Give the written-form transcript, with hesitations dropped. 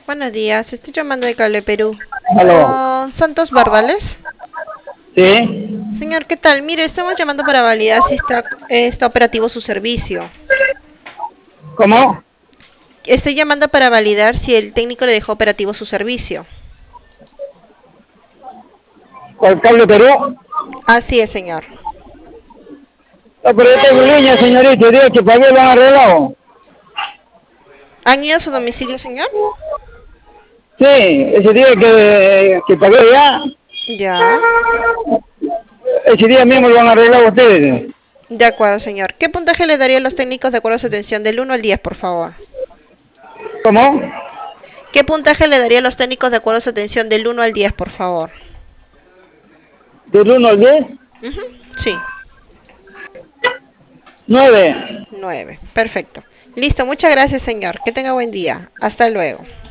Buenos días, estoy llamando de Cable Perú. Aló. Con Santos Bardales. Sí. Señor, ¿qué tal? Mire, estamos llamando para validar si está operativo su servicio. ¿Cómo? Estoy llamando para validar si el técnico le dejó operativo su servicio. ¿Cuál cable Perú? Así es, señor. No, pero yo tengo línea, señorita. Digo que pagué lo han arreglado. ¿Han ido a su domicilio, señor? Sí, ese día que pagué ya, Ya. ese día mismo lo han arreglado ustedes. De acuerdo, señor. ¿Qué puntaje le daría a los técnicos de acuerdo a su atención del 1 al 10, por favor? ¿Cómo? ¿Qué puntaje le daría a los técnicos de acuerdo a su atención del 1 al 10, por favor? Del 1 al 10, Ujú, sí, 9. 9. Perfecto. Listo, muchas gracias, señor. Que tenga buen día. Hasta luego.